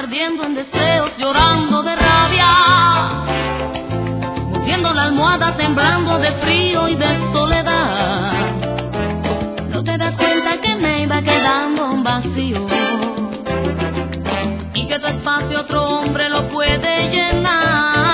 ardiendo en deseos, llorando de rabia, moviendo la almohada, temblando de frío y de soledad. No te das cuenta que me iba quedando un vacío y que tu espacio otro hombre lo puede llenar.